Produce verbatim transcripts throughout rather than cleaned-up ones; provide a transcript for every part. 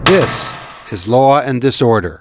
This is Law and Disorder.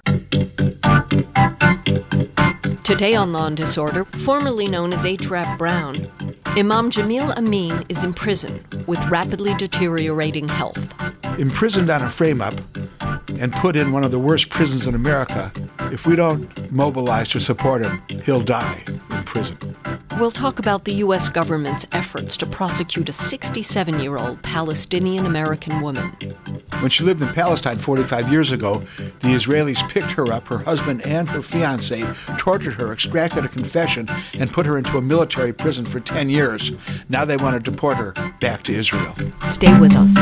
Today on Law and Disorder, formerly known as H. Rap Brown, Imam Jamil Amin is in prison with rapidly deteriorating health. Imprisoned on a frame-up and put in one of the worst prisons in America, if we don't mobilize to support him, he'll die in prison. We'll talk about the U S government's efforts to prosecute a sixty-seven-year-old Palestinian-American woman. When she lived in Palestine forty-five years ago, the Israelis picked her up, her husband and her fiancé, tortured her, extracted a confession, and put her into a military prison for ten years. Now they want to deport her back to Israel. Stay with us.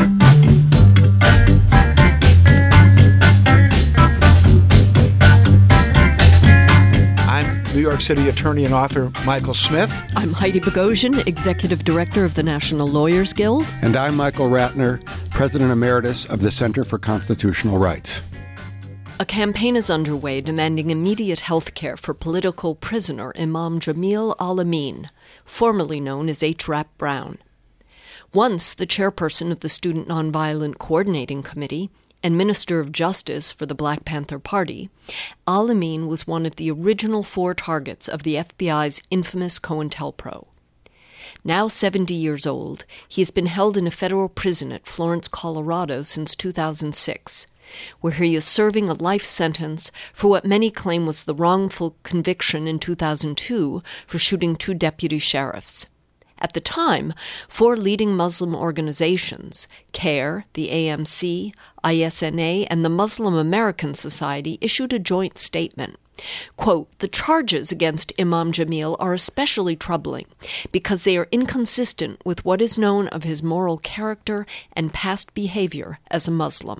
New York City attorney and author Michael Smith. I'm Heidi Bogosian, Executive Director of the National Lawyers Guild. And I'm Michael Ratner, President Emeritus of the Center for Constitutional Rights. A campaign is underway demanding immediate health care for political prisoner Imam Jamil Al-Amin, formerly known as H. Rap Brown. Once the chairperson of the Student Nonviolent Coordinating Committee and Minister of Justice for the Black Panther Party, Al-Amin was one of the original four targets of the F B I's infamous COINTELPRO. Now seventy years old, he has been held in a federal prison at Florence, Colorado since two thousand six, where he is serving a life sentence for what many claim was the wrongful conviction in two thousand two for shooting two deputy sheriffs. At the time, four leading Muslim organizations, CARE, the A M C, I S N A, and the Muslim American Society, issued a joint statement. Quote, "The charges against Imam Jamil are especially troubling because they are inconsistent with what is known of his moral character and past behavior as a Muslim."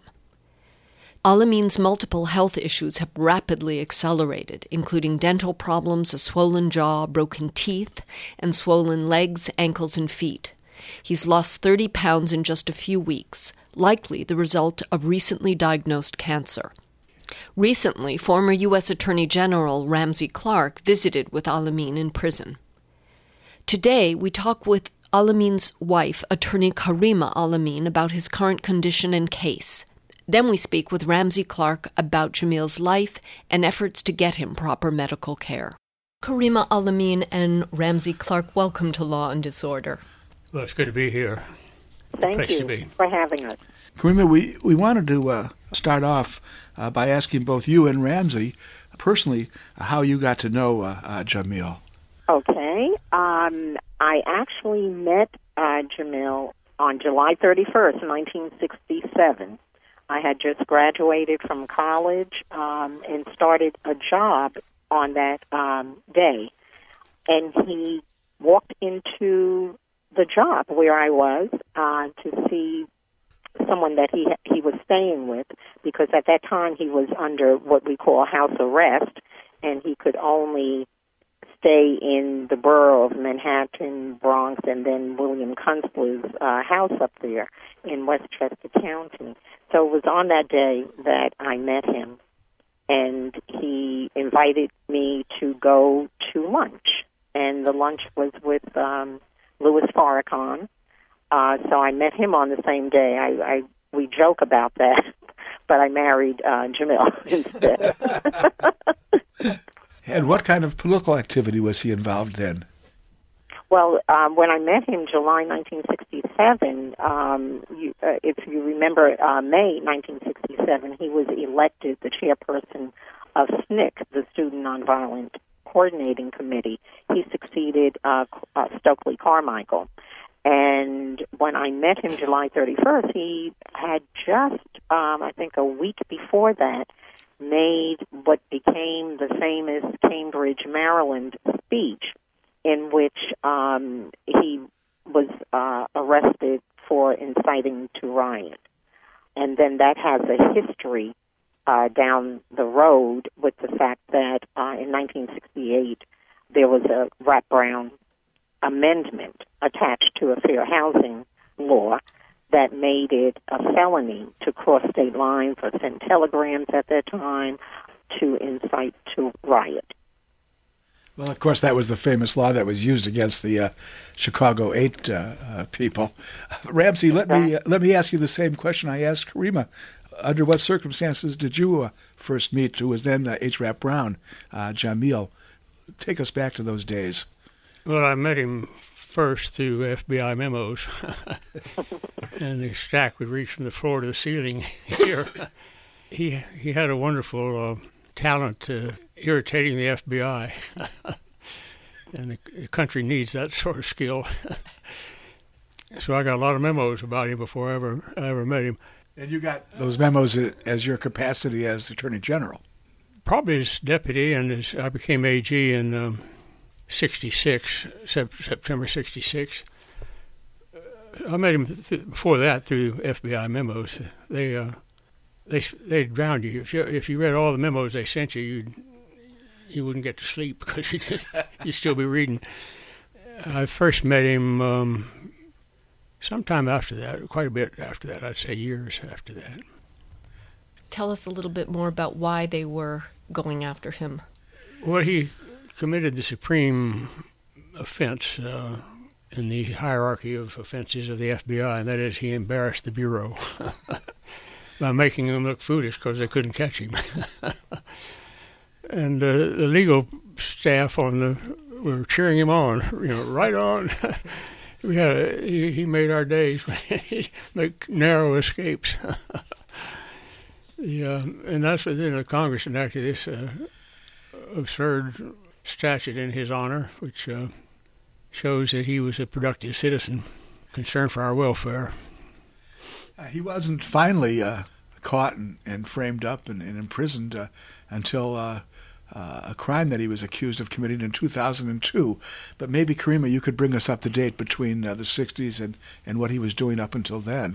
Al-Amin's multiple health issues have rapidly accelerated, including dental problems, a swollen jaw, broken teeth, and swollen legs, ankles, and feet. He's lost thirty pounds in just a few weeks, likely the result of recently diagnosed cancer. Recently, former U S Attorney General Ramsey Clark visited with Al-Amin in prison. Today, we talk with Al-Amin's wife, Attorney Karima Al-Amin, about his current condition and case. Then we speak with Ramsey Clark about Jamil's life and efforts to get him proper medical care. Karima Al-Amin and Ramsey Clark, welcome to Law and Disorder. Well, it's good to be here. Thank Place you to be. for having us. Karima, we, we wanted to uh, start off uh, by asking both you and Ramsey personally uh, how you got to know uh, uh, Jamil. Okay. Um, I actually met uh, Jamil on July thirty-first, nineteen sixty-seven. I had just graduated from college um, and started a job on that um, day. And he walked into the job where I was uh, to see someone that he he was staying with, because at that time he was under what we call house arrest, and he could only stay in the borough of Manhattan, Bronx, and then William Kunstler's uh, house up there in Westchester County. So it was on that day that I met him, and he invited me to go to lunch, and the lunch was with um, Louis Farrakhan. Uh, so I met him on the same day. I, I we joke about that, but I married uh, Jamil instead. And what kind of political activity was he involved in? Well, um, when I met him, July nineteen sixty-seven, um, you, uh, if you remember, uh, May nineteen sixty-seven, he was elected the chairperson of S N C, the Student Nonviolent Coordinating Committee. He succeeded uh, uh, Stokely Carmichael. And when I met him July thirty-first, he had just, um, I think a week before that, made what became the famous Cambridge, Maryland speech, in which um, he was uh, arrested for inciting to riot. And then that has a history uh, down the road with the fact that uh, in nineteen sixty-eight there was a Rap Brown amendment attached to a fair housing law that made it a felony to cross state lines or send telegrams at that time to incite to riot. Well, of course, that was the famous law that was used against the uh, Chicago Eight uh, uh, people. Ramsey, let me uh, let me ask you the same question I asked Karima. Under what circumstances did you uh, first meet who was then uh, H. Rap Brown, uh, Jamil? Take us back to those days. Well, I met him first through F B I memos, and the stack would reach from the floor to the ceiling here. He he had a wonderful uh, talent uh, irritating the F B I, and the, the country needs that sort of skill. So I got a lot of memos about him before I ever I ever met him. And you got those memos as your capacity as Attorney General? Probably as deputy, and as I became A G in um, sixty-six, September sixty-six. Uh, I met him th- before that through F B I memos. They uh, they they drowned you. If you if you read all the memos they sent you, you'd you wouldn't get to sleep because you'd, you'd still be reading. I first met him. Um, Sometime after that, quite a bit after that, I'd say years after that. Tell us a little bit more about why they were going after him. Well, he committed the supreme offense uh, in the hierarchy of offenses of the F B I, and that is he embarrassed the Bureau by making them look foolish because they couldn't catch him. And uh, the legal staff on the were cheering him on, you know, right on. We had a, he, he made our days make narrow escapes. Yeah, and that's within the Congress enacted this uh, absurd statute in his honor, which uh, shows that he was a productive citizen, concerned for our welfare. Uh, he wasn't finally uh, caught and, and framed up and, and imprisoned uh, until uh, uh, a crime that he was accused of committing in two thousand two. But maybe, Karima, you could bring us up to date between uh, the sixties and, and what he was doing up until then.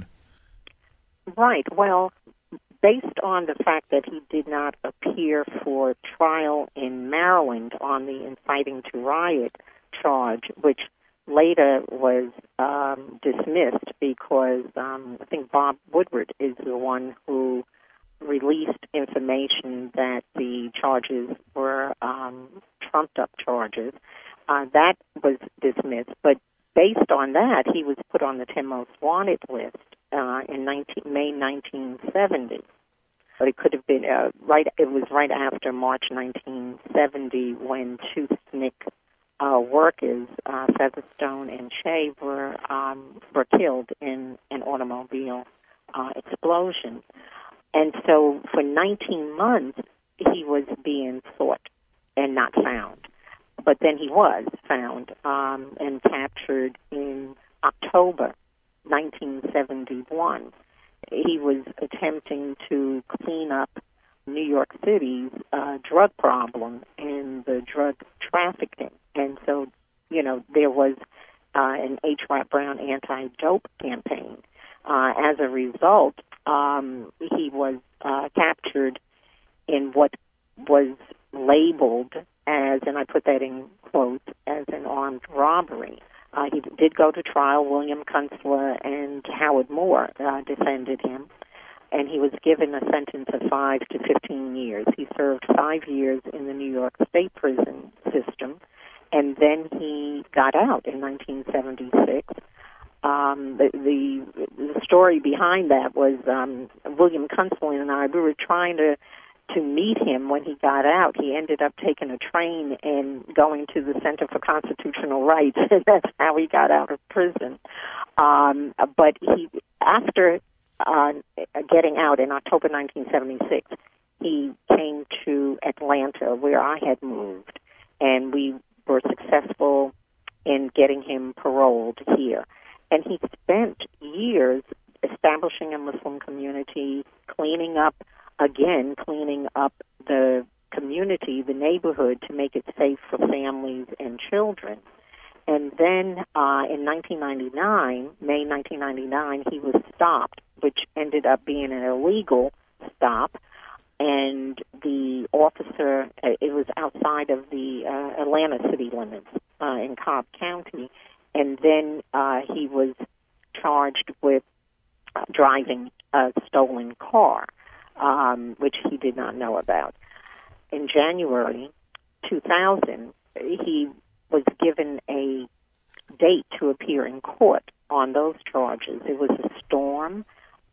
Right. Well, based on the fact that he did not appear for trial in Maryland on the inciting to riot charge, which later was um, dismissed because um, I think Bob Woodward is the one who released information that the charges were um, trumped-up charges. Uh, that was dismissed, but based on that, he was put on the ten most wanted list uh, in May nineteen seventy. But it could have been uh, right. It was right after March nineteen seventy when two S N C C uh, workers, uh, Featherstone and Shea, were um, were killed in an automobile uh, explosion. And so for nineteen months, he was being sought and not found. But then he was found um, and captured in October nineteen seventy-one. He was attempting to clean up New York City's uh, drug problem and the drug trafficking. And so, you know, there was uh, an H. Rap Brown anti-dope campaign. Uh, as a result, um, he was uh, captured in what was labeled as, and I put that in quotes, as an armed robbery. Uh, he did go to trial. William Kunstler and Howard Moore uh, defended him, and he was given a sentence of five to fifteen years. He served five years in the New York State prison system, and then he got out in nineteen seventy-six. Um, the, the the story behind that was um, William Kunstler and I, we were trying to to meet him when he got out. He ended up taking a train and going to the Center for Constitutional Rights, and that's how he got out of prison. Um, but he, after uh, getting out in October nineteen seventy-six, he came to Atlanta, where I had moved, and we were successful in getting him paroled here. And he spent years establishing a Muslim community, cleaning up, again, cleaning up the community, the neighborhood, to make it safe for families and children. And then uh, in nineteen ninety-nine, May nineteen ninety-nine, he was stopped, which ended up being an illegal stop. And the officer, uh, it was outside of the uh, Atlanta city limits uh, in Cobb County. And then uh, he was charged with uh, driving a stolen car, um, which he did not know about. In January two thousand, he was given a date to appear in court on those charges. It was a storm,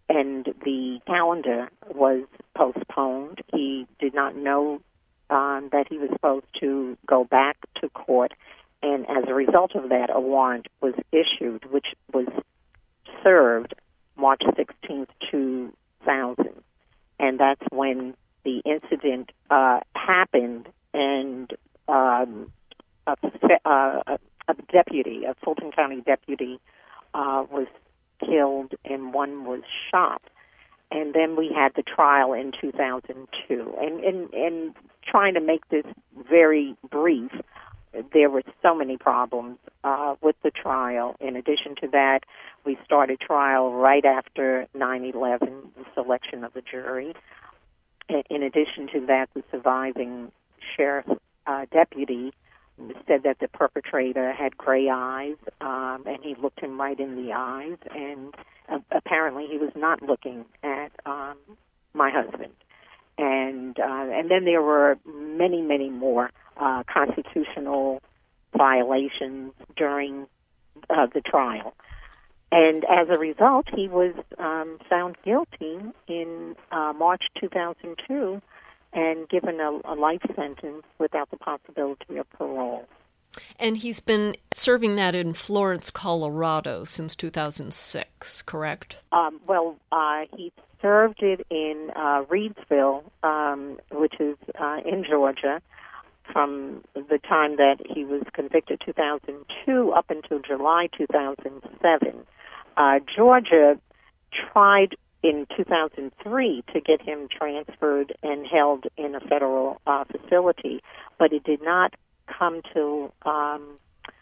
and the calendar was postponed. He did not know um, that he was supposed to go back to court, and as a result of that, a warrant was issued, which was served March sixteenth, two thousand. And that's when the incident uh, happened, and um, a, a, a deputy, a Fulton County deputy, uh, was killed and one was shot. And then we had the trial in two thousand two. And, and, and trying to make this very brief, there were so many problems uh, with the trial. In addition to that, we started trial right after nine eleven, the selection of the jury. In addition to that, the surviving sheriff uh, deputy said that the perpetrator had gray eyes, um, and he looked him right in the eyes, and uh, apparently he was not looking at um, my husband. And uh, and then there were many, many more uh, constitutional violations during uh, the trial. And as a result, he was um, found guilty in uh, March two thousand two and given a, a life sentence without the possibility of parole. And he's been serving that in Florence, Colorado since two thousand six, correct? Um, well, uh, he served it in uh, Reidsville, um, which is uh, in Georgia, from the time that he was convicted, two thousand two, up until July two thousand seven. Uh, Georgia tried in two thousand three to get him transferred and held in a federal uh, facility, but it did not come to um,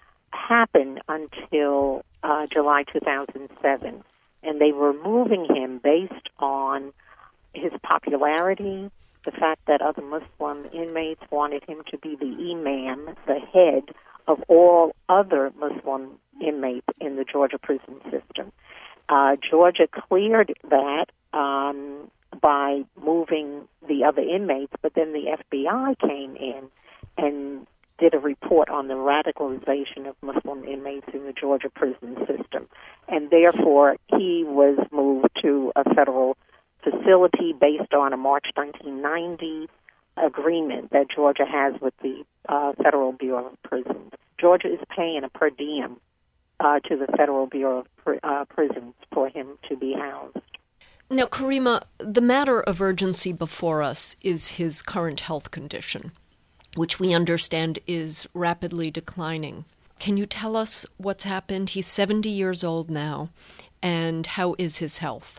happen until uh, July two thousand seven. And they were moving him based on his popularity, the fact that other Muslim inmates wanted him to be the imam, the head of all other Muslim inmates in the Georgia prison system. Uh, Georgia cleared that um, by moving the other inmates, but then the F B I came in and did a report on the radicalization of Muslim inmates in the Georgia prison system. And therefore, he was moved to a federal facility based on a March nineteen ninety agreement that Georgia has with the uh, Federal Bureau of Prisons. Georgia is paying a per diem uh, to the Federal Bureau of Pr- uh, Prisons for him to be housed. Now, Karima, the matter of urgency before us is his current health condition, which we understand is rapidly declining. Can you tell us what's happened? He's seventy years old now, and how is his health?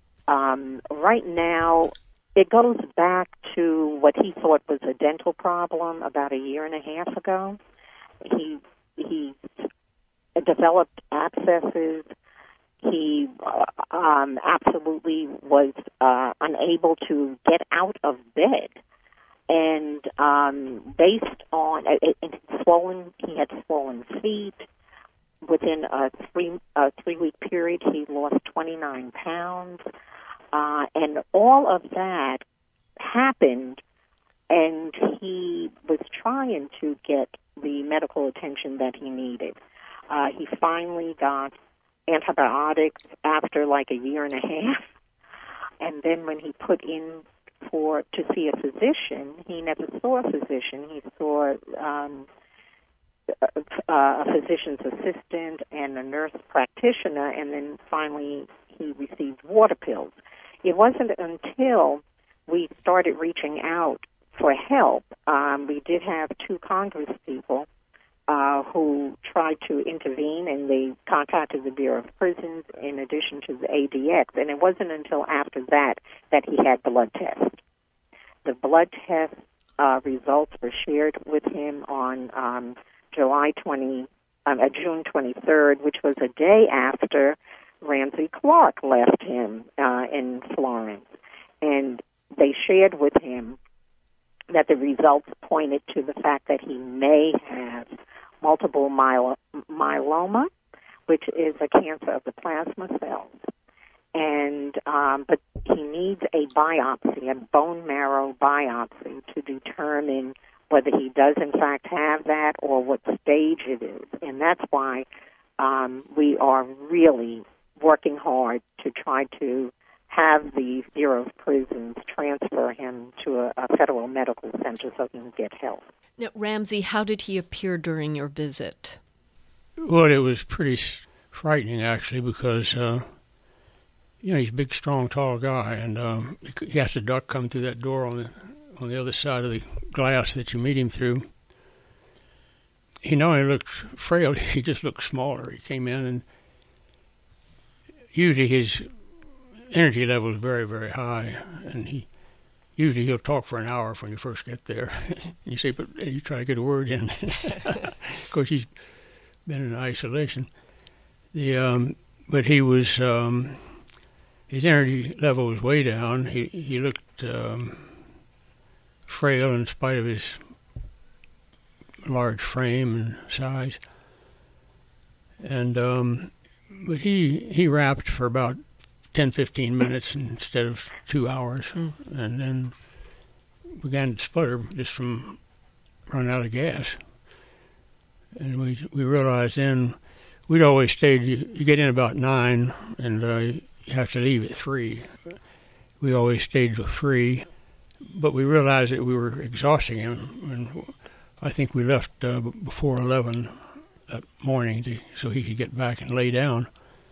Um, right now, it goes back to what he thought was a dental problem about a year and a half ago. He he developed abscesses. He uh, um, absolutely was uh, unable to get out of bed. And um, based on it, it, swollen, he had swollen feet. Within a three a three week period, he lost twenty-nine pounds, uh, and all of that happened. And he was trying to get the medical attention that he needed. Uh, he finally got antibiotics after like a year and a half, and then when he put in for to see a physician, he never saw a physician. He saw um, a, a physician's assistant and a nurse practitioner, and then finally he received water pills. It wasn't until we started reaching out for help. Um, we did have two Congress people uh, who tried to intervene, and they contacted the Bureau of Prisons in addition to the A D X, and it wasn't until after that that he had blood tests. The blood test uh, results were shared with him on um, July twentieth, um, uh, June twenty-third, which was a day after Ramsey Clark left him uh, in Florence. And they shared with him that the results pointed to the fact that he may have multiple myelo- myeloma, which is a cancer of the plasma cells. And um, but he needs a biopsy, a bone marrow biopsy, to determine whether he does in fact have that or what stage it is. And that's why um, we are really working hard to try to have the Bureau of Prisons transfer him to a, a federal medical center so he can get help. Now, Ramsey, how did he appear during your visit? Well, it was pretty frightening, actually, because, uh, you know, he's a big, strong, tall guy, and um, he has to duck come through that door on the on the other side of the glass that you meet him through. He not only looked frail, he just looked smaller. He came in, and usually his energy level is very, very high, and he usually he'll talk for an hour when you first get there. And you say, but you try to get a word in. Of course, he's been in isolation. The um, but he was um, his energy level was way down. He he looked um, frail in spite of his large frame and size. And um, but he he rapped for about ten, fifteen minutes instead of two hours, mm. and then began to sputter just from running out of gas. And we we realized then we'd always stayed. You, you get in about nine, and uh, you have to leave at three. We always stayed till three, but we realized that we were exhausting him, and I think we left uh, before eleven that morning to, so he could get back and lay down.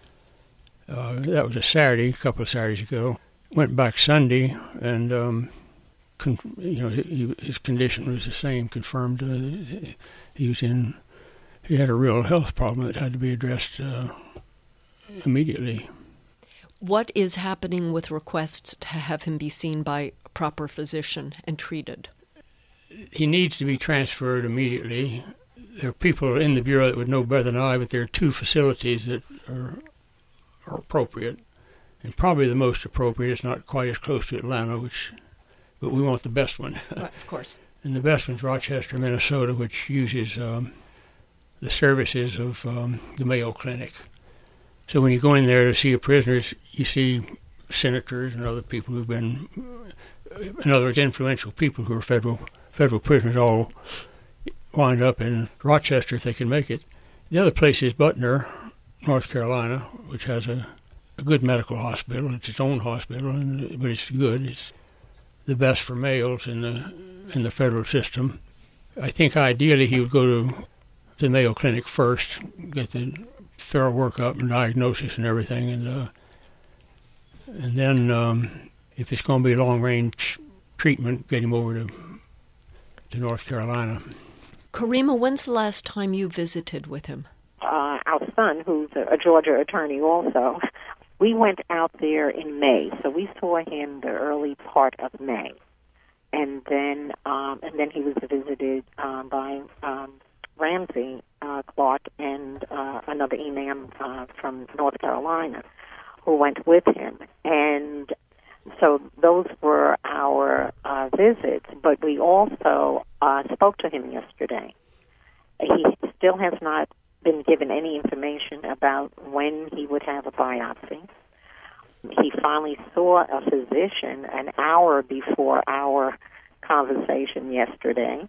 Uh, that was a Saturday, a couple of Saturdays ago. Went back Sunday, and um, con- you know he, his condition was the same. Confirmed uh, he was in. He had a real health problem that had to be addressed uh, immediately. What is happening with requests to have him be seen by a proper physician and treated? He needs to be transferred immediately. There are people in the Bureau that would know better than I, but there are two facilities that are, are appropriate. And probably the most appropriate is not quite as close to Atlanta, which, but we want the best one. Right, of course. And the best one's Rochester, Minnesota, which uses um, the services of um, the Mayo Clinic. So when you go in there to see a prisoner, you see senators and other people who've been, in other words, influential people who are federal federal prisoners all wind up in Rochester if they can make it. The other place is Butner, North Carolina, which has a, a good medical hospital. It's its own hospital, and, but it's good. It's the best for males in the in the federal system. I think ideally he would go to the Mayo Clinic first, get the thorough workup and diagnosis and everything, and uh, and then um, if it's going to be long-range treatment, get him over to to North Carolina. Karima, when's the last time you visited with him? Uh, our son, who's a Georgia attorney also, we went out there in May, so we saw him the early part of May, and then um, and then he was visited um, by um, Ramsey uh, Clark and uh, another imam uh, from North Carolina who went with him. And so those were our uh, visits, but we also uh, spoke to him yesterday. He still has not been given any information about when he would have a biopsy. He finally saw a physician an hour before our conversation yesterday.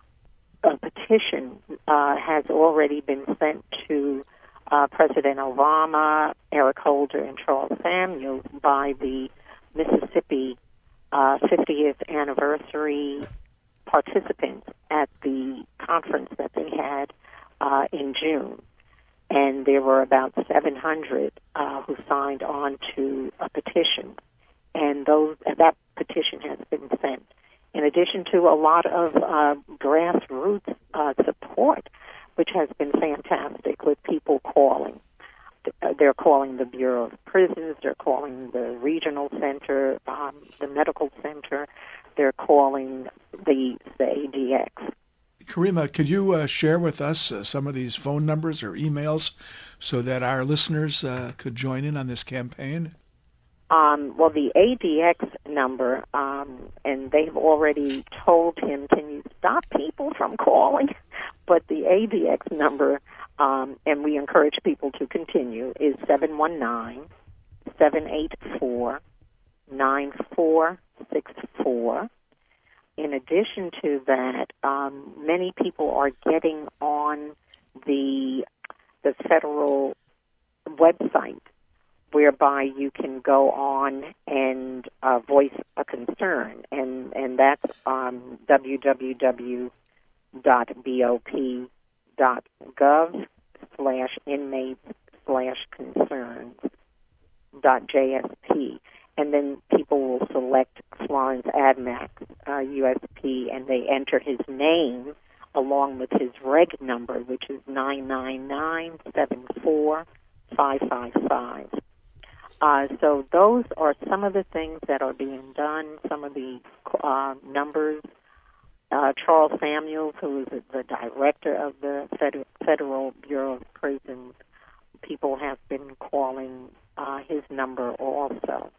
A petition uh, has already been sent to uh, President Obama, Eric Holder, and Charles Samuels by the Mississippi uh, fiftieth anniversary participants at the conference that they had uh, in June. And there were about seven hundred uh, who signed on to a petition. And those that petition has been sent. In addition to a lot of uh, grassroots uh, support, which has been fantastic with people calling. They're calling the Bureau of Prisons, they're calling the regional center, um, the medical center, they're calling the, the A D X. Karima, could you uh, share with us uh, some of these phone numbers or emails so that our listeners uh, could join in on this campaign? Um, well, the A D X number, um, and they've already told him, can you stop people from calling? But the A D X number, um, and we encourage people to continue, is seven one nine, seven eight four, nine four six four. In addition to that, um, many people are getting on the the federal website whereby you can go on and uh, voice a concern, and and that's um, w w w dot b o p dot gov slash inmates slash concerns dot j s p, and then people will select Florence Admax, uh, U S P, and they enter his name along with his reg number, which is nine nine nine seven four five five five. Uh, so those are some of the things that are being done, some of the uh, numbers. Uh, Charles Samuels, who is the director of the Federal, Federal Bureau of Prisons, people have been calling uh, his number also.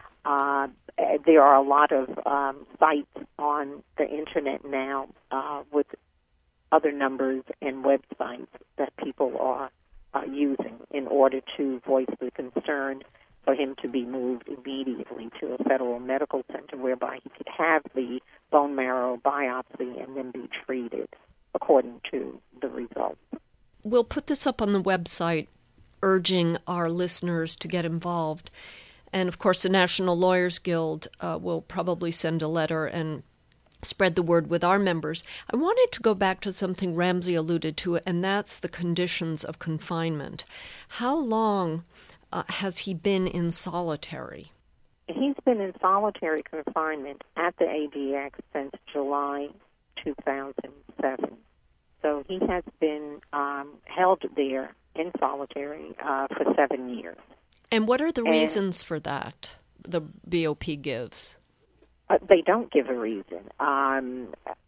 Uh, there are a lot of um, sites on the Internet now uh, with other numbers and websites that people are uh, using in order to voice the concern for him to be moved immediately to a federal medical center whereby he could have the bone marrow biopsy and then be treated according to the results. We'll put this up on the website, urging our listeners to get involved. And, of course, the National Lawyers Guild uh, will probably send a letter and spread the word with our members. I wanted to go back to something Ramsey alluded to, and that's the conditions of confinement. How long uh, has he been in solitary? He's been in solitary confinement at the A D X since July two thousand seven. So he has been um, held there in solitary uh, for seven years. And what are the and, reasons for that the B O P gives? Uh, they don't give a reason. Um,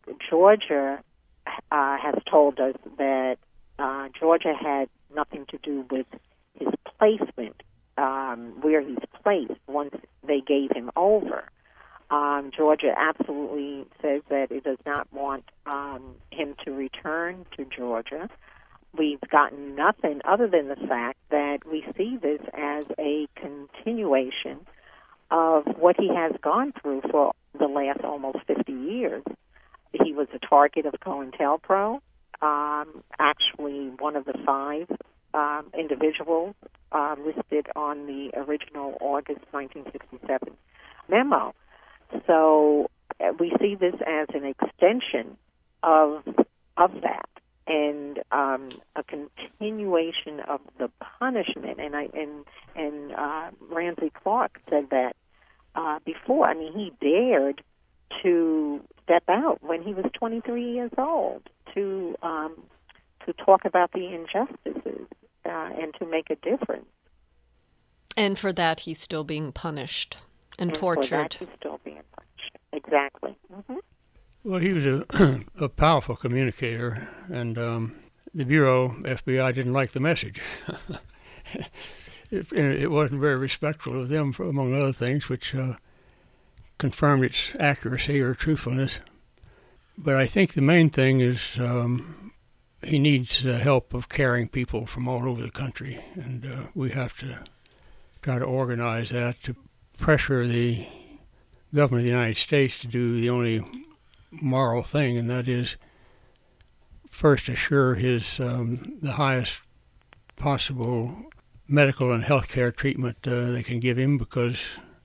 Georgia uh, has told us that uh, Georgia had nothing to do with his placement, um, where he's placed once they gave him over. Um, Georgia absolutely says that it does not want um, him to return to Georgia. We've gotten nothing other than the fact that we see this as a continuation of what he has gone through for the last almost fifty years. He was a target of COINTELPRO, um, actually one of the five um, individuals uh, listed on the original August nineteen sixty-seven memo. So uh, we see this as an extension of of that, and um, a continuation of the punishment. And I and and uh, Ramsey Clark said that uh, before. I mean, he dared to step out when he was twenty-three years old to um, to talk about the injustices uh, and to make a difference. And for that, he's still being punished and, and tortured. For that, he's still being punished. Exactly. Mm-hmm. Well, he was a, a powerful communicator, and um, the Bureau, F B I, didn't like the message. it, it wasn't very respectful of them, for, among other things, which uh, confirmed its accuracy or truthfulness. But I think the main thing is um, he needs the help of caring people from all over the country, and uh, we have to try to organize that to pressure the government of the United States to do the only moral thing, and that is first assure his um, the highest possible medical and health care treatment uh, they can give him, because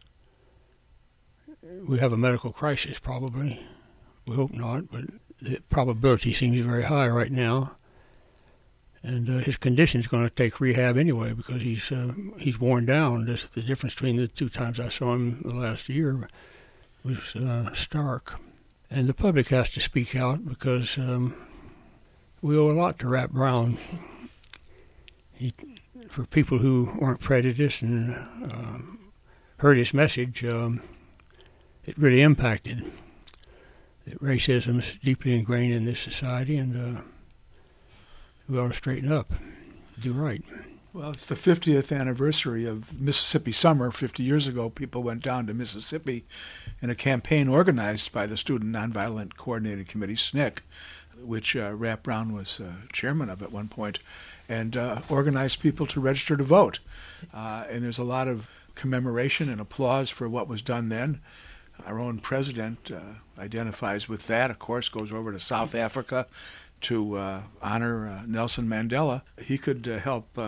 we have a medical crisis probably. We hope not, but the probability seems very high right now. And uh, his condition is going to take rehab anyway, because he's uh, he's worn down. Just the difference between the two times I saw him the last year was uh, stark. And the public has to speak out, because um, we owe a lot to Rap Brown. He, for people who weren't prejudiced and um, heard his message, um, it really impacted. That racism is deeply ingrained in this society, and uh, we ought to straighten up, do right. Well, it's the fiftieth anniversary of Mississippi Summer. fifty years ago, people went down to Mississippi in a campaign organized by the Student Nonviolent Coordinating Committee, S N C C, which uh, Rap Brown was uh, chairman of at one point, and uh, organized people to register to vote. Uh, and there's a lot of commemoration and applause for what was done then. Our own president uh, identifies with that, of course, goes over to South Africa to uh, honor uh, Nelson Mandela. He could uh, help uh,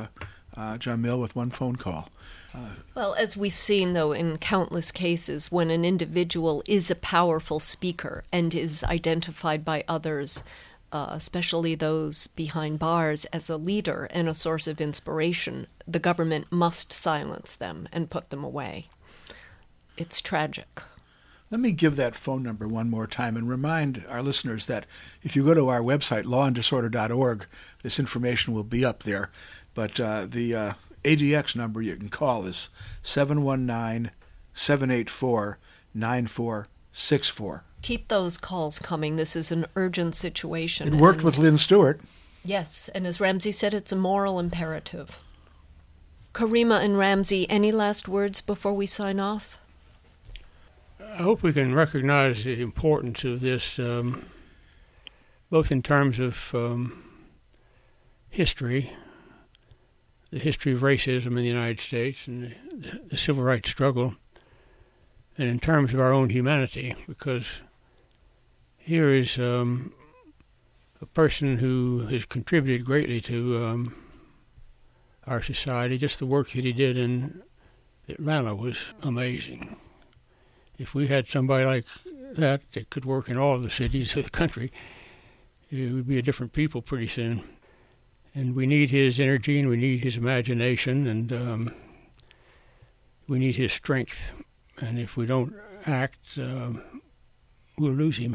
uh, Jamil, with one phone call. Uh, well, as we've seen, though, in countless cases, when an individual is a powerful speaker and is identified by others, uh, especially those behind bars, as a leader and a source of inspiration, the government must silence them and put them away. It's tragic. Let me give that phone number one more time and remind our listeners that if you go to our website, law and disorder dot org, this information will be up there. But uh, the uh, A D X number you can call is seven one nine, seven eight four, nine four six four. Keep those calls coming. This is an urgent situation. It worked and, with Lynn Stewart. Yes, and as Ramsey said, it's a moral imperative. Karima and Ramsey, any last words before we sign off? I hope we can recognize the importance of this, um, both in terms of um, history, the history of racism in the United States and the, the civil rights struggle, and in terms of our own humanity, because here is um, a person who has contributed greatly to um, our society. Just the work that he did in Atlanta was amazing. If we had somebody like that that could work in all of the cities of the country, it would be a different people pretty soon. And we need his energy, and we need his imagination, and um, we need his strength. And if we don't act, uh, we'll lose him.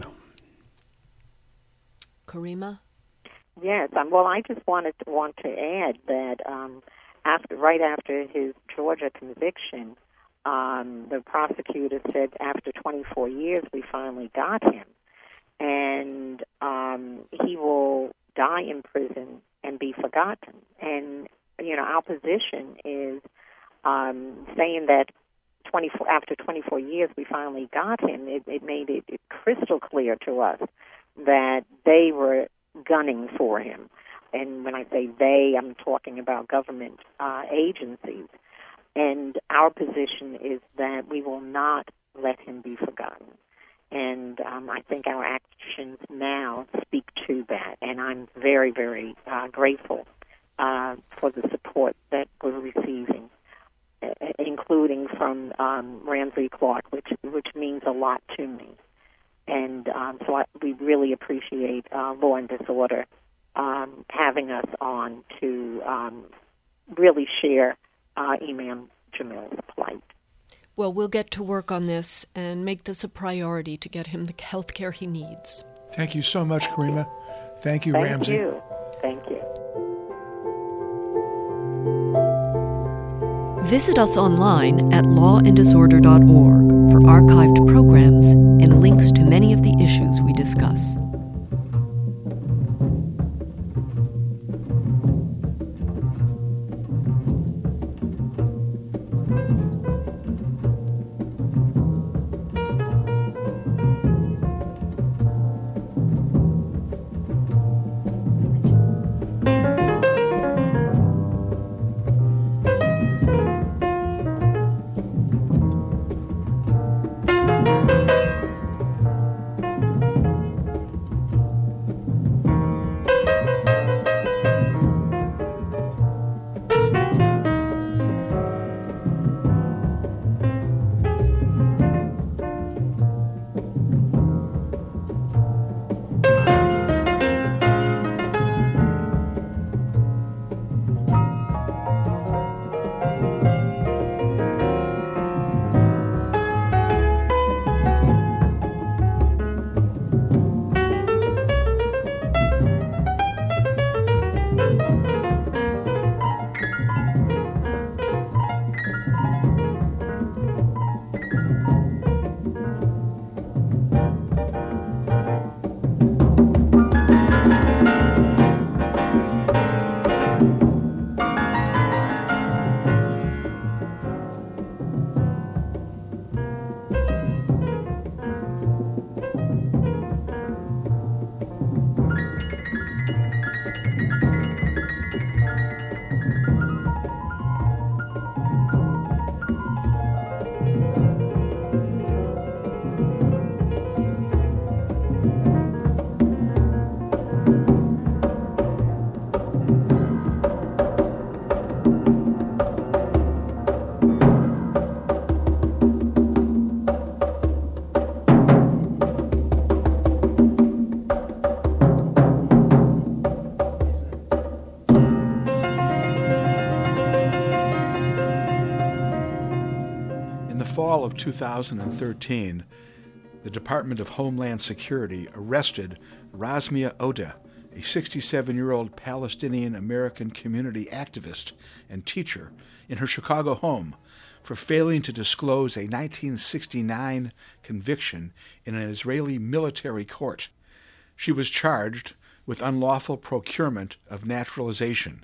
Karima? Yes. Um, well, I just wanted to want to add that um, after, right after his Georgia conviction, um, the prosecutor said after twenty-four years we finally got him, and um, he will die in prison and be forgotten. And you know, our position is um, saying that twenty-four after twenty-four years we finally got him. It, it made it, it crystal clear to us that they were gunning for him. And when I say they, I'm talking about government uh, agencies. And our position is that we will not let him be forgotten. And um, I think our actions now speak to that. And I'm very, very uh, grateful uh, for the support that we're receiving, uh, including from um, Ramsey Clark, which which means a lot to me. And um, so I, we really appreciate uh, Law and Disorder um, having us on to um, really share uh, Imam Jamil's plight. Well, we'll get to work on this and make this a priority to get him the health care he needs. Thank you so much, Karima. Thank you, Thank Ramsey. You. Thank you. Visit us online at law and disorder dot org for archived programs and links to many of the issues we discuss. of two thousand thirteen, the Department of Homeland Security arrested Rasmea Odeh, a sixty-seven-year-old Palestinian-American community activist and teacher, in her Chicago home for failing to disclose a nineteen sixty-nine conviction in an Israeli military court. She was charged with unlawful procurement of naturalization.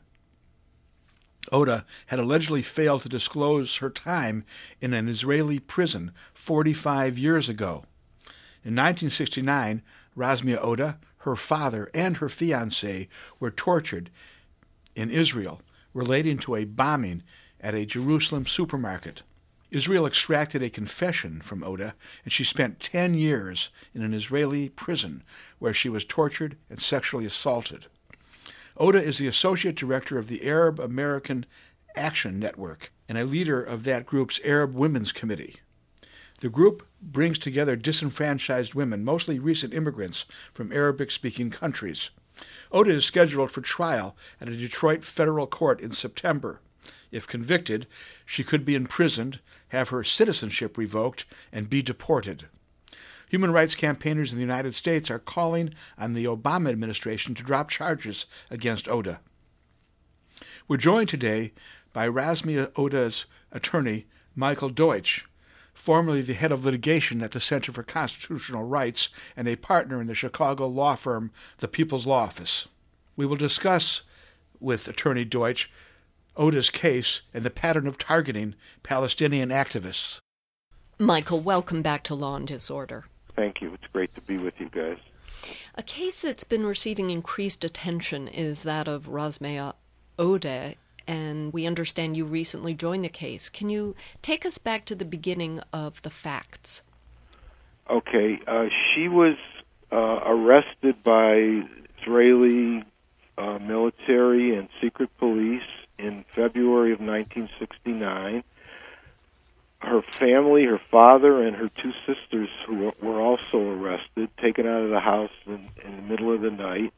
Odeh had allegedly failed to disclose her time in an Israeli prison forty-five years ago. In nineteen sixty-nine, Rasmea Odeh, her father, and her fiancé were tortured in Israel relating to a bombing at a Jerusalem supermarket. Israel extracted a confession from Odeh, and she spent ten years in an Israeli prison where she was tortured and sexually assaulted. Odeh is the Associate Director of the Arab American Action Network and a leader of that group's Arab Women's Committee. The group brings together disenfranchised women, mostly recent immigrants from Arabic-speaking countries. Odeh is scheduled for trial at a Detroit federal court in September. If convicted, she could be imprisoned, have her citizenship revoked, and be deported. Human rights campaigners in the United States are calling on the Obama administration to drop charges against Odeh. We're joined today by Rasmea Odeh's attorney, Michael Deutsch, formerly the head of litigation at the Center for Constitutional Rights and a partner in the Chicago law firm, the People's Law Office. We will discuss with Attorney Deutsch Odeh's case and the pattern of targeting Palestinian activists. Michael, welcome back to Law and Disorder. Thank you. It's great to be with you guys. A case that's been receiving increased attention is that of Rasmea Odeh, and we understand you recently joined the case. Can you take us back to the beginning of the facts? Okay. Uh, she was uh, arrested by Israeli uh, military and secret police in February of nineteen sixty-nine. Her family, her father, and her two sisters, who were also arrested, taken out of the house in, in the middle of the night.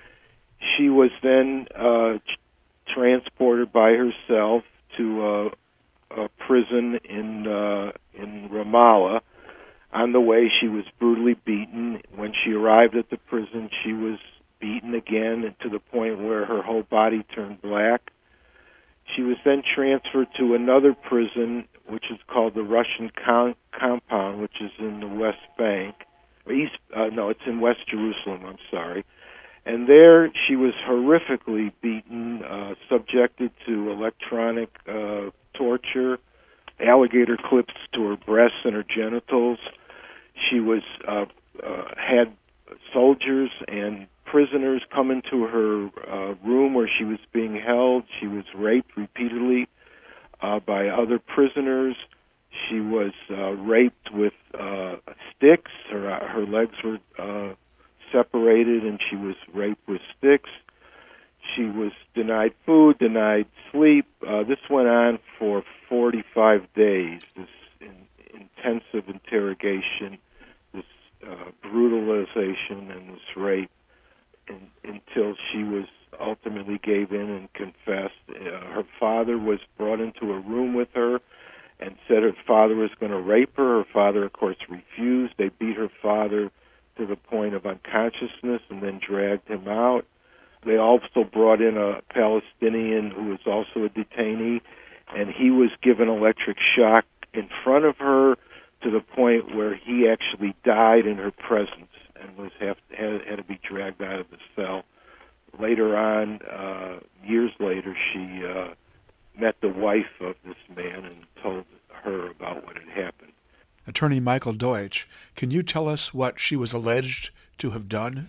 She was then uh, transported by herself to a, a prison in uh, in Ramallah. On the way, she was brutally beaten. When she arrived at the prison, she was beaten again to the point where her whole body turned black. She was then transferred to another prison, which is called the Russian Com- Compound, which is in the West Bank. East, uh, no, it's in West Jerusalem, I'm sorry. And there she was horrifically beaten, uh, subjected to electronic uh, torture, alligator clips to her breasts and her genitals. She was uh, uh, had soldiers and prisoners come into her uh, room where she was being held. She was raped repeatedly uh, by other prisoners. She was uh, raped with uh, sticks. Her uh, her legs were uh, separated, and she was raped with sticks. She was denied food, denied sleep. Uh, this went on for forty-five days, this in, intensive interrogation, this uh, brutalization, and this rape, in, until she was ultimately gave in and confessed. Uh, her father was brought into a room with her and said her father was going to rape her. Her father, of course, refused. They beat her father to the point of unconsciousness and then dragged him out. They also brought in a Palestinian who was also a detainee, and he was given electric shock in front of her to the point where he actually died in her presence and was have, had, had to be dragged out of the cell. Later on, uh, years later, she uh, met the wife of this man and told her about what had happened. Attorney Michael Deutsch, can you tell us what she was alleged to have done?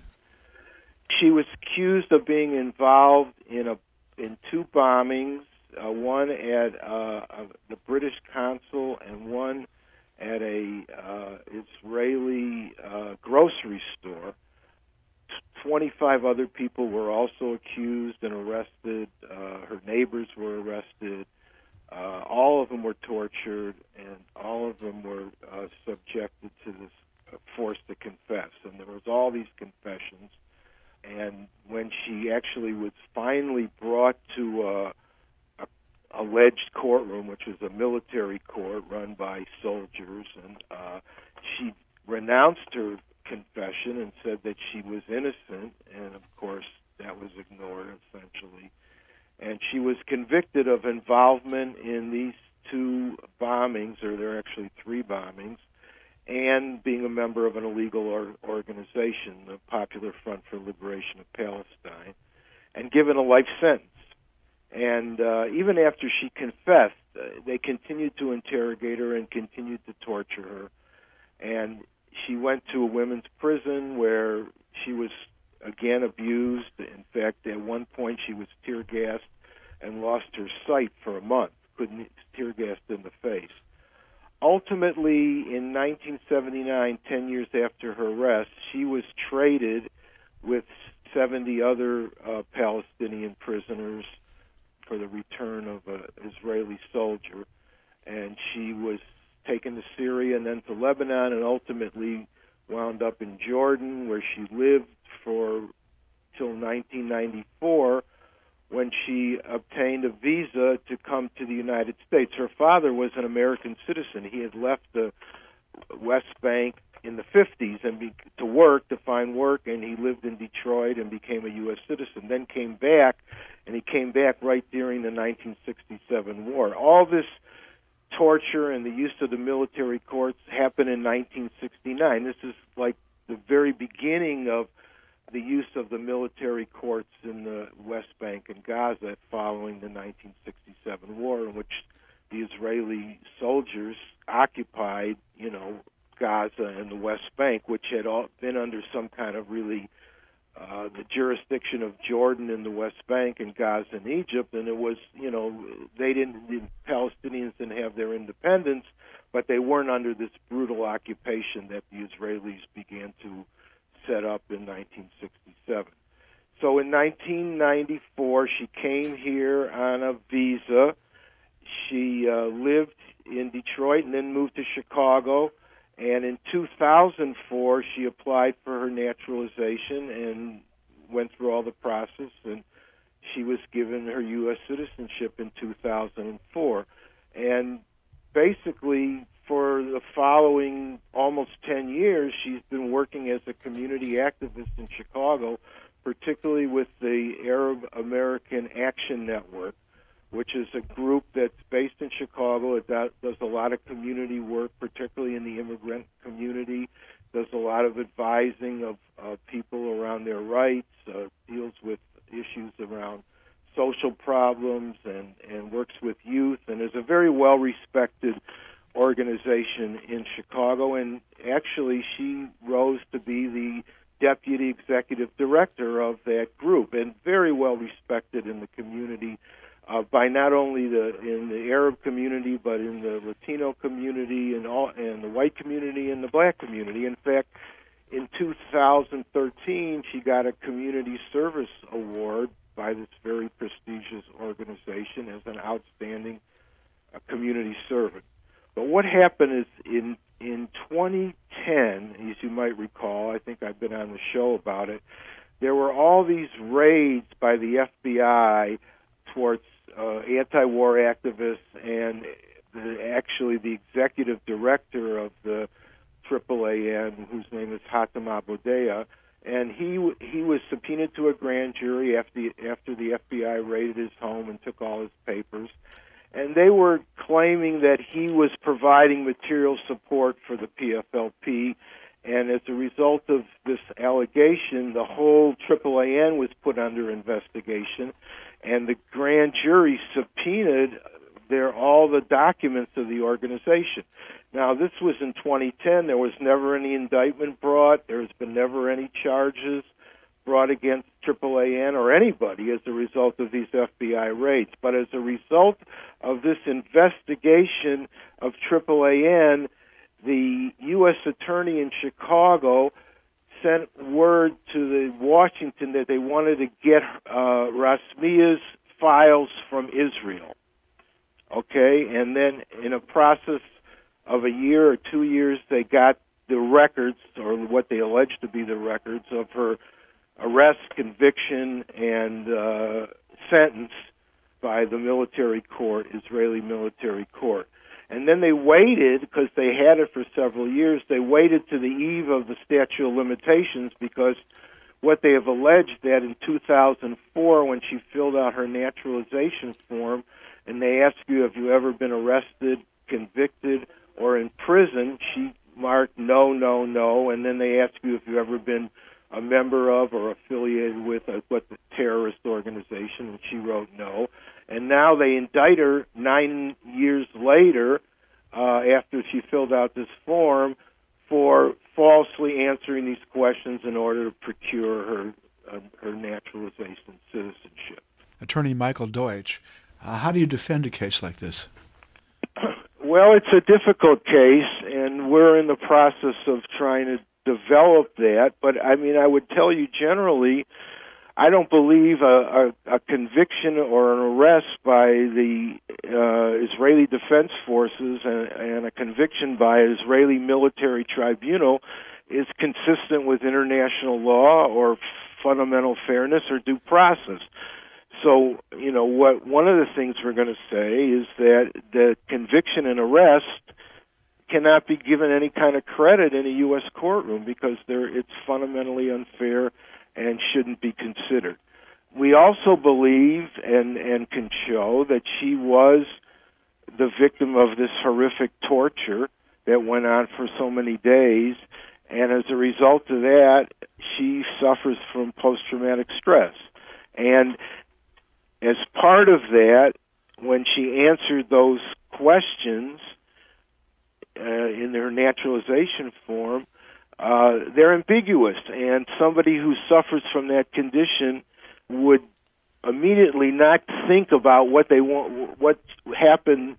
She was accused of being involved in a in two bombings, uh, one at uh, uh, the British consul and one at a uh, Israeli uh, grocery store. twenty-five other people were also accused and arrested. Uh, her neighbors were arrested. Uh, all of them were tortured, and all of them were uh, subjected to this uh, forced to confess. And there was all these confessions. And when she actually was finally brought to a, a alleged courtroom, which was a military court run by soldiers, Uh, she renounced her confession and said that she was innocent, and of course that was ignored essentially. And she was convicted of involvement in these two bombings, or there are actually three bombings, and being a member of an illegal or- organization, the Popular Front for Liberation of Palestine, and given a life sentence. And uh, even after she confessed, uh, they continued to interrogate her and continued to torture her. And she went to a women's prison where she was again abused. In fact, at one point she was tear gassed and lost her sight for a month, couldn't tear gassed in the face. Ultimately, in nineteen seventy-nine, ten years after her arrest, she was traded with seventy other uh, Palestinian prisoners for the return of an Israeli soldier. And she was taken to Syria and then to Lebanon, and ultimately wound up in Jordan, where she lived for till nineteen ninety-four, when she obtained a visa to come to the United States. Her father was an American citizen. He had left the West Bank in the fifties and be, to work, to find work, and he lived in Detroit and became a U S citizen, then came back, and he came back right during the nineteen sixty-seven war. All this torture and the use of the military courts happened in nineteen sixty-nine. This is like the very beginning of the use of the military courts in the West Bank and Gaza following the nineteen sixty-seven war, in which the Israeli soldiers occupied, you know, Gaza and the West Bank, which had all been under some kind of really uh, the jurisdiction of Jordan and the West Bank and Gaza and Egypt, and it was, you know, they didn't, the Palestinians didn't have their independence, but they weren't under this brutal occupation that the Israelis began to set up in nineteen sixty-seven. So in nineteen ninety-four, she came here on a visa. She uh, lived in Detroit and then moved to Chicago. And in two thousand four, she applied for her naturalization and went through all the process, and she was given her U S citizenship in two thousand four. And basically, for the following almost ten years, she's been working as a community activist in Chicago, particularly with the Arab American Action Network, which is a group that's based in Chicago. It does a lot of community work, particularly in the immigrant community, does a lot of advising of uh, people around their rights, uh, deals with issues around social problems, and, and works with youth, and is a very well-respected organization in Chicago. And actually, she rose to be the deputy executive director of that group, and very well-respected in the community Uh, by not only the in the Arab community, but in the Latino community and all, and the white community and the black community. In fact, in two thousand thirteen, she got a community service award by this very prestigious organization as an outstanding uh, community servant. But what happened is in in twenty ten, as you might recall, I think I've been on the show about it, there were all these raids by the F B I towards uh, anti-war activists, and the, actually the executive director of the triple A N, whose name is Hatem Abodea, and he he was subpoenaed to a grand jury after after the F B I raided his home and took all his papers, and they were claiming that he was providing material support for the P F L P. And as a result of this allegation, the whole triple A N was put under investigation, and the grand jury subpoenaed their, all the documents of the organization. Now, this was in twenty ten. There was never any indictment brought. There's been never any charges brought against triple A N or anybody as a result of these F B I raids. But as a result of this investigation of triple A N, the U S attorney in Chicago sent word to the Washington that they wanted to get uh, Rasmia's files from Israel. Okay, and then in a process of a year or two years, they got the records, or what they alleged to be the records, of her arrest, conviction, and uh, sentence by the military court, Israeli military court. And then they waited, because they had it for several years, they waited to the eve of the statute of limitations, because what they have alleged that in two thousand four, when she filled out her naturalization form, and they ask you, have you ever been arrested, convicted, or in prison, she marked no, no, no, and then they ask you if you've ever been a member of or affiliated with a what the terrorist organization, and she wrote no. And now they indict her nine years later, uh, after she filled out this form, for falsely answering these questions in order to procure her uh, her naturalization citizenship. Attorney Michael Deutsch, uh, how do you defend a case like this? Well, it's a difficult case, and we're in the process of trying to develop that. But, I mean, I would tell you generally, I don't believe a, a, a conviction or an arrest by the uh, Israeli Defense Forces and, and a conviction by an Israeli military tribunal is consistent with international law or fundamental fairness or due process. So, you know, what one of the things we're going to say is that the conviction and arrest cannot be given any kind of credit in a U S courtroom because they're, it's fundamentally unfair and shouldn't be considered. We also believe and, and can show that she was the victim of this horrific torture that went on for so many days, and as a result of that, she suffers from post-traumatic stress. And as part of that, when she answered those questions uh, in her naturalization form, uh, they're ambiguous, and somebody who suffers from that condition would immediately not think about what they want, what happened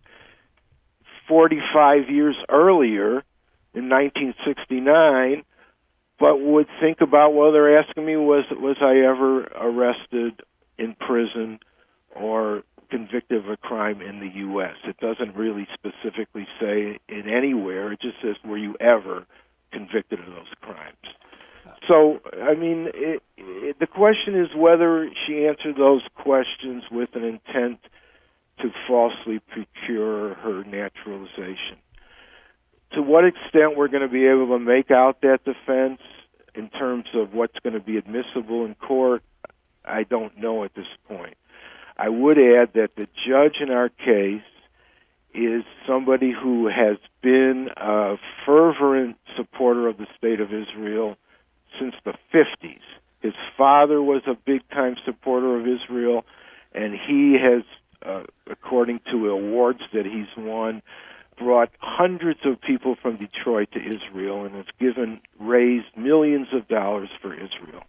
forty-five years earlier in nineteen sixty-nine, but would think about, well, they're asking me, was was I ever arrested, in prison, or convicted of a crime in the U S It doesn't really specifically say in anywhere. It just says, were you ever convicted of those crimes? So, I mean, it, it, the question is whether she answered those questions with an intent to falsely procure her naturalization. To what extent we're going to be able to make out that defense in terms of what's going to be admissible in court, I don't know at this point. I would add that the judge in our case is somebody who has been a fervent supporter of the State of Israel since the fifties. His father was a big-time supporter of Israel, and he has, uh, according to awards that he's won, brought hundreds of people from Detroit to Israel and has given, raised millions of dollars for Israel.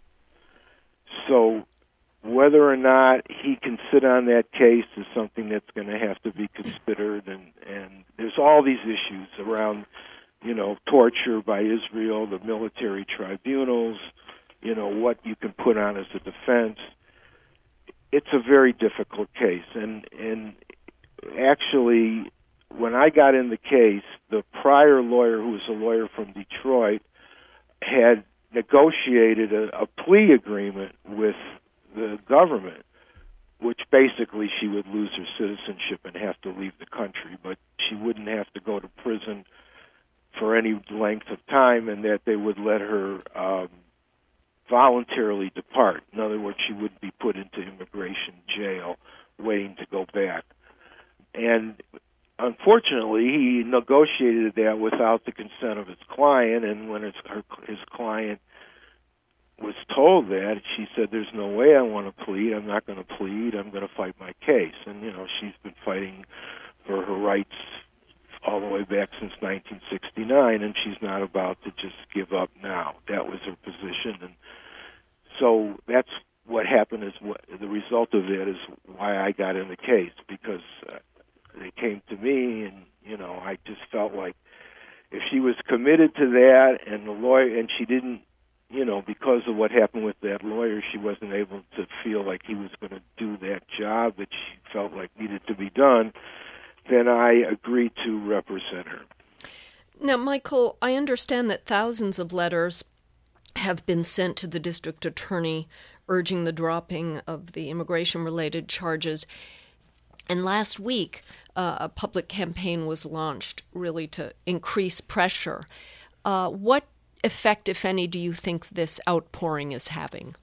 So whether or not he can sit on that case is something that's going to have to be considered, and, and there's all these issues around, you know, torture by Israel, the military tribunals, you know, what you can put on as a defense. It's a very difficult case, and and actually, when I got in the case, the prior lawyer, who was a lawyer from Detroit, had negotiated a, a plea agreement with the government, which basically she would lose her citizenship and have to leave the country, but she wouldn't have to go to prison for any length of time, and that they would let her um, voluntarily depart. In other words, she wouldn't be put into immigration jail waiting to go back. And unfortunately, he negotiated that without the consent of his client, and when his, her, his client was told that, she said, there's no way I want to plead. I'm not going to plead. I'm going to fight my case. And, you know, she's been fighting for her rights all the way back since nineteen sixty-nine, and she's not about to just give up now. That was her position. And so that's what happened. Is what the result of it is why I got in the case, because uh, they came to me, and, you know, I just felt like if she was committed to that, and the lawyer, and she didn't, you know, because of what happened with that lawyer, she wasn't able to feel like he was going to do that job that she felt like needed to be done, then I agreed to represent her. Now, Michael, I understand that thousands of letters have been sent to the district attorney urging the dropping of the immigration-related charges. And last week, uh, a public campaign was launched really to increase pressure. Uh, what effect, if any, do you think this outpouring is having?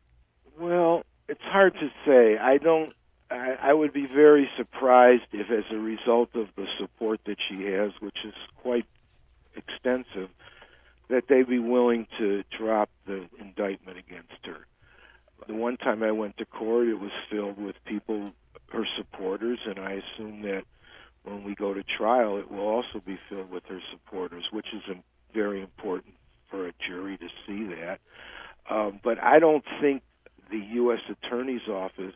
Well, it's hard to say. I don't. I, I would be very surprised if, as a result of the support that she has, which is quite extensive, that they'd be willing to drop the indictment against her. The one time I went to court, it was filled with people, her supporters, and I assume that when we go to trial, it will also be filled with her supporters, which is very important for a jury to see that. Um, but I don't think the U S Attorney's Office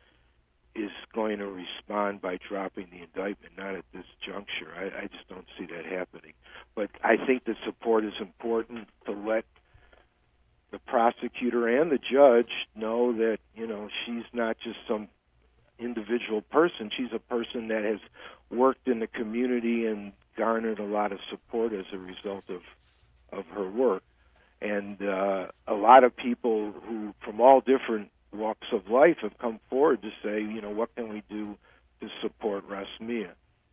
is going to respond by dropping the indictment, not at this juncture. I, I just don't see that happening. But I think the support is important to let the prosecutor and the judge know that, you know, she's not just some individual person. She's a person that has worked in the community and garnered a lot of support as a result of, of her work. And uh, a lot of people who, from all different walks of life, have come forward to say, you know, what can we do to support Rasmea?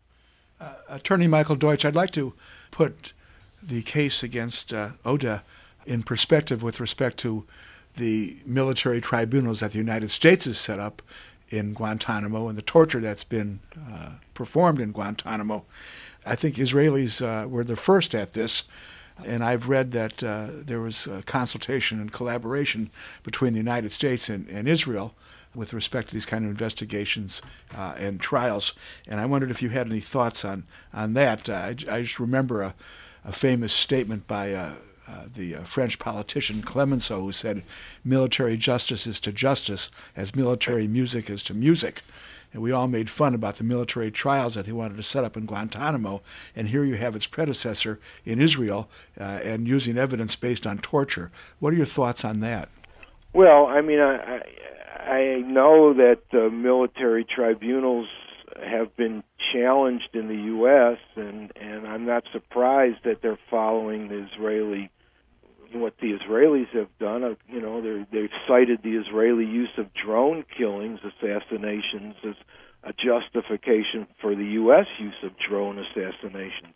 Uh, Attorney Michael Deutsch, I'd like to put the case against uh, Odeh in perspective with respect to the military tribunals that the United States has set up in Guantanamo and the torture that's been uh, performed in Guantanamo. I think Israelis uh, were the first at this, and I've read that uh, there was a consultation and collaboration between the United States and, and Israel with respect to these kind of investigations uh, and trials. And I wondered if you had any thoughts on, on that. Uh, I, I just remember a, a famous statement by uh, uh, the uh, French politician Clemenceau, who said, military justice is to justice as military music is to music. And we all made fun about the military trials that they wanted to set up in Guantanamo, and here you have its predecessor in Israel uh, and using evidence based on torture. What are your thoughts on that? Well, I mean, I, I know that uh, military tribunals have been challenged in the U S, and, and I'm not surprised that they're following the Israeli, what the Israelis have done. Uh, you know, they've cited the Israeli use of drone killings, assassinations, as a justification for the U S use of drone assassinations.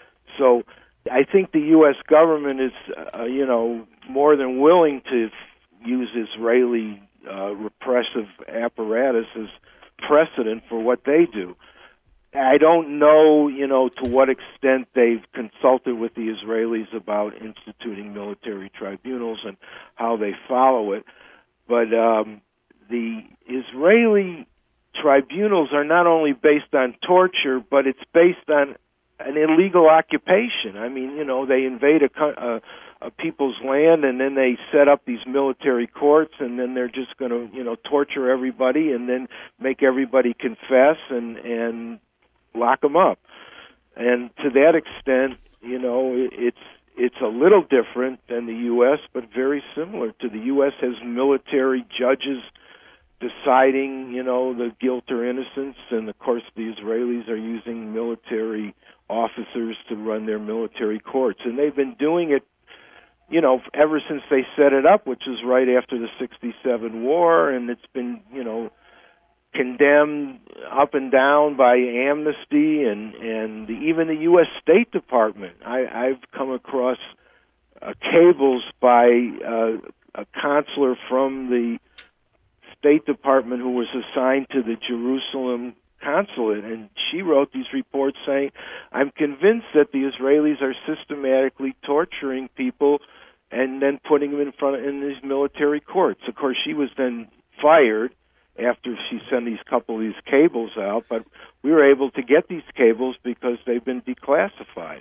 So I think the U S government is, uh, you know, more than willing to f- use Israeli uh, repressive apparatus as precedent for what they do. I don't know, you know, to what extent they've consulted with the Israelis about instituting military tribunals and how they follow it. But um, the Israeli tribunals are not only based on torture, but it's based on an illegal occupation. I mean, you know, they invade a, a, a people's land, and then they set up these military courts, and then they're just going to, you know, torture everybody and then make everybody confess and and lock them up. And to that extent, you know, it's it's a little different than the U S, but very similar to the U S has military judges deciding, you know, the guilt or innocence, and of course the Israelis are using military officers to run their military courts. And they've been doing it, you know, ever since they set it up, which was right after the sixty-seven war, and it's been, you know, condemned up and down by Amnesty and, and even the U S State Department. I, I've come across uh, cables by uh, a consular from the State Department who was assigned to the Jerusalem consulate, and she wrote these reports saying, I'm convinced that the Israelis are systematically torturing people and then putting them in front of, in these military courts. Of course, she was then fired after she sent these couple of these cables out, but we were able to get these cables because they've been declassified.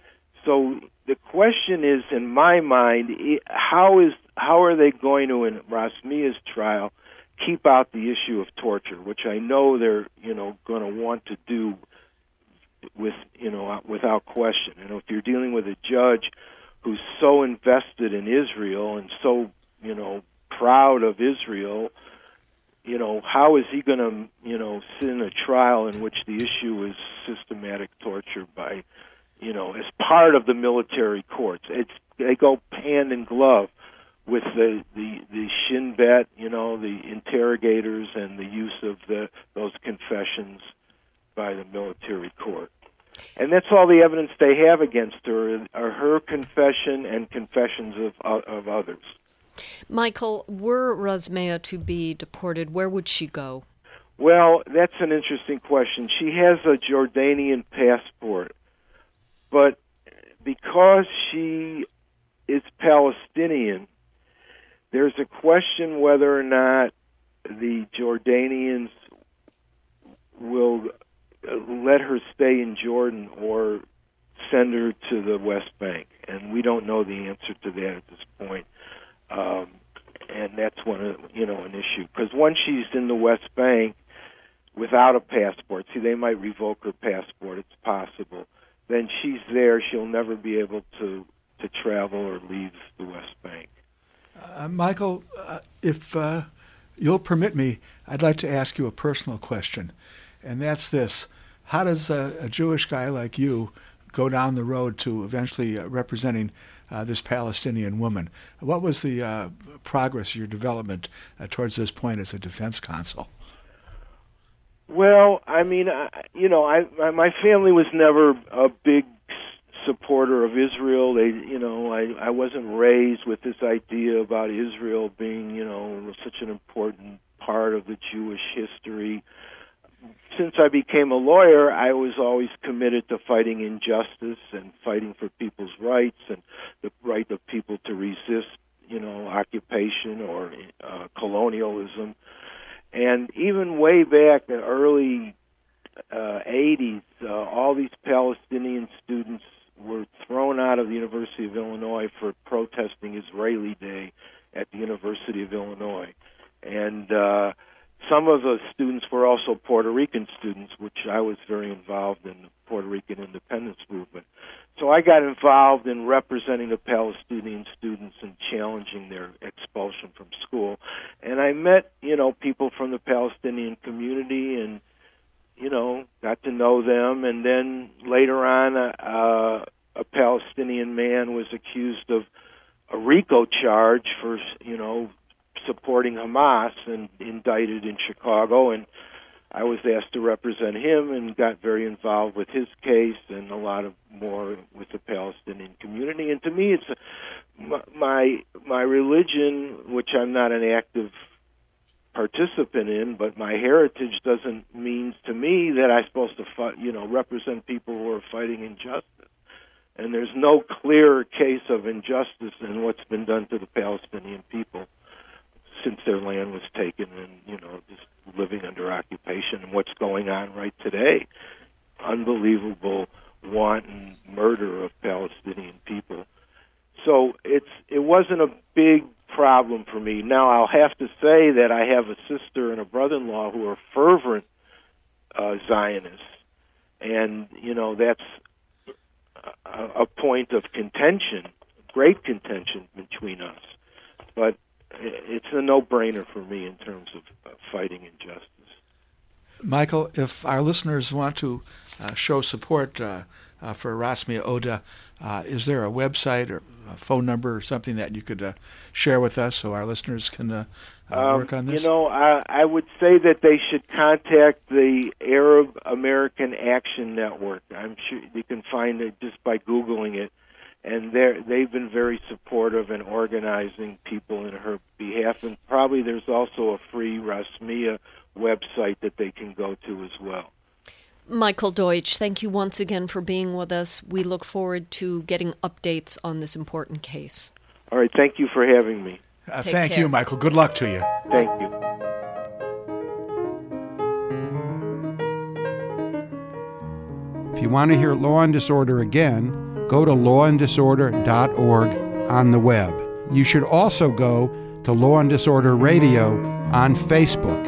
So the question is, in my mind, how is how are they going to, in Rasmea's trial, keep out the issue of torture, which I know they're, you know, going to want to do with, you know, without question. You know, if you're dealing with a judge who's so invested in Israel and so, you know, proud of Israel, you know, how is he going to, you know, sit in a trial in which the issue is systematic torture by, you know, as part of the military courts? It's they go hand in glove with the the the Shin Bet, you know, the interrogators and the use of the those confessions by the military court. And that's all the evidence they have against her, are her confession and confessions of of others. Michael, were Rasmea to be deported, where would she go? Well, that's an interesting question. She has a Jordanian passport, but because she is Palestinian, there's a question whether or not the Jordanians will let her stay in Jordan or send her to the West Bank, and we don't know the answer to that at this point. Um, and that's one, of, you know, an issue, because once she's in the West Bank without a passport, see, they might revoke her passport. It's possible. Then she's there. She'll never be able to to travel or leave the West Bank. Uh, Michael, uh, if uh, you'll permit me, I'd like to ask you a personal question, and that's this. How does a, a Jewish guy like you go down the road to eventually uh, representing uh, this Palestinian woman? What was the uh, progress, your development uh, towards this point as a defense counsel? Well, I mean, I, you know, I my family was never a big supporter of Israel. They, you know, I, I wasn't raised with this idea about Israel being, you know, such an important part of the Jewish history. Since I became a lawyer, I was always committed to fighting injustice and fighting for people's rights and the right of people to resist, you know, occupation or uh, colonialism. And even way back in the early uh, eighties, uh, all these Palestinian students were thrown out of the University of Illinois for protesting Israeli Day at the University of Illinois. And uh, some of the students were also Puerto Rican students, which I was very involved in the Puerto Rican independence movement. So I got involved in representing the Palestinian students and challenging their expulsion from school. And I met, you know, people from the Palestinian community and, you know, got to know them. And then later on, uh, a Palestinian man was accused of a RICO charge for, you know, supporting Hamas and indicted in Chicago. And I was asked to represent him and got very involved with his case and a lot of more with the Palestinian community. And to me, it's a, my my religion, which I'm not an active participant in, but my heritage doesn't mean to me that I'm supposed to fight, you know, represent people who are fighting injustice. And there's no clear case of injustice in what's been done to the Palestinian people since their land was taken and, you know, just living under occupation and what's going on right today. Unbelievable wanton murder of Palestinian people. So it's it wasn't a big problem for me. Now, I'll have to say that I have a sister and a brother-in-law who are fervent uh, Zionists, and, you know, that's a, a point of contention, great contention between us. But it's a no-brainer for me in terms of uh, fighting injustice. Michael, if our listeners want to uh, show support uh, uh, for Rasmea Odeh, uh, is there a website or a phone number or something that you could uh, share with us so our listeners can uh, uh, um, work on this? You know, I, I would say that they should contact the Arab American Action Network. I'm sure you can find it just by Googling it. And they're, they've been very supportive in organizing people in her behalf. And probably there's also a free Rasmea website that they can go to as well. Michael Deutsch, thank you once again for being with us. We look forward to getting updates on this important case. All right. Thank you for having me. Uh, thank care. you, Michael. Good luck to you. Thank you. If you want to hear Law and Disorder again, go to law and disorder dot org on the web. You should also go to Law and Disorder Radio on Facebook.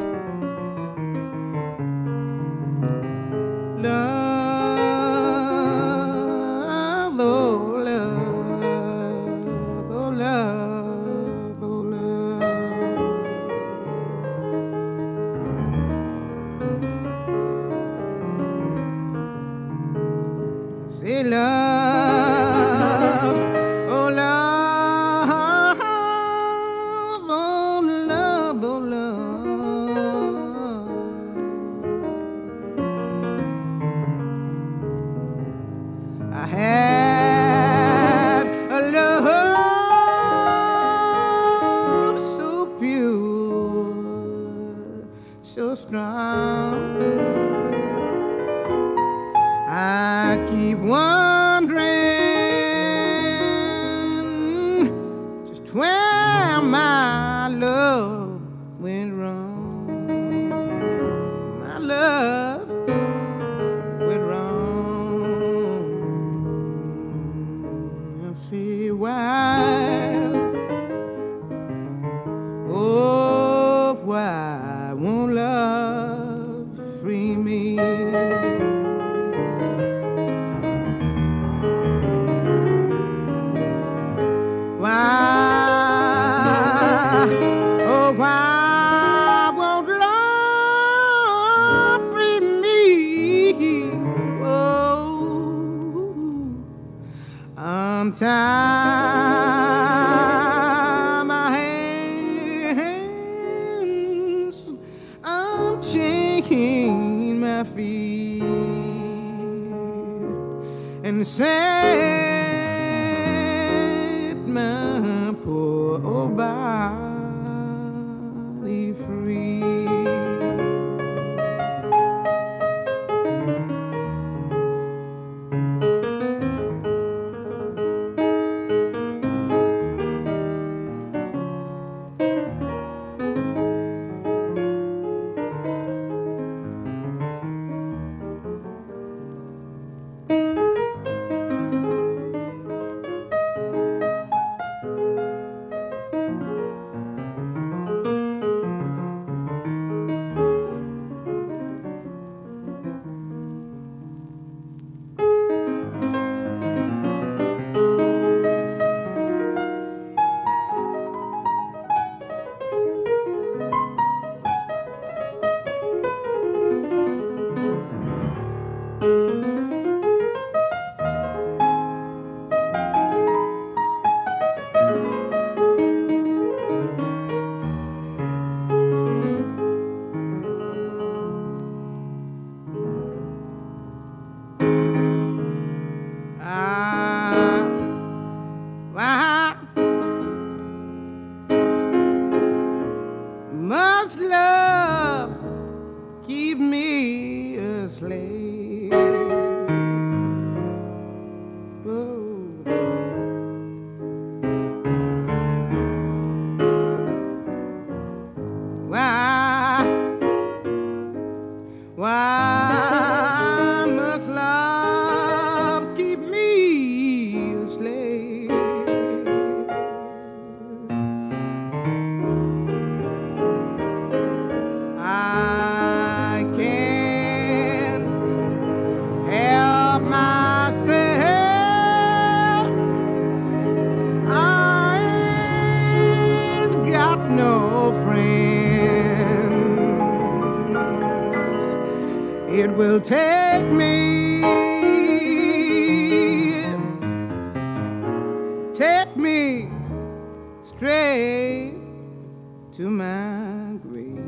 Love, oh love, oh love, oh love. Say love, oh love, oh love, oh love. while. Oh, why won't love free me? Why, oh, why won't love free me? Oh, I'm tired, my hands, I'm shaking my feet and set my poor old body free. Must love keep me a slave? Oh. Why, why must love keep me a slave? I can't help myself. I ain't got no friends. It will take me, take me straight to my grave.